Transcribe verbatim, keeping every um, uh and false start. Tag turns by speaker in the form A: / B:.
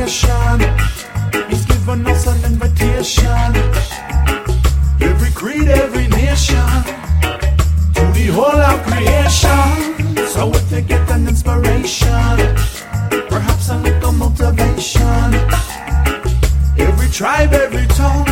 A: creation. He's given us an invitation. Every creed, every nation, to the whole of creation. So if they get an inspiration, perhaps a little motivation. Every tribe, every tongue,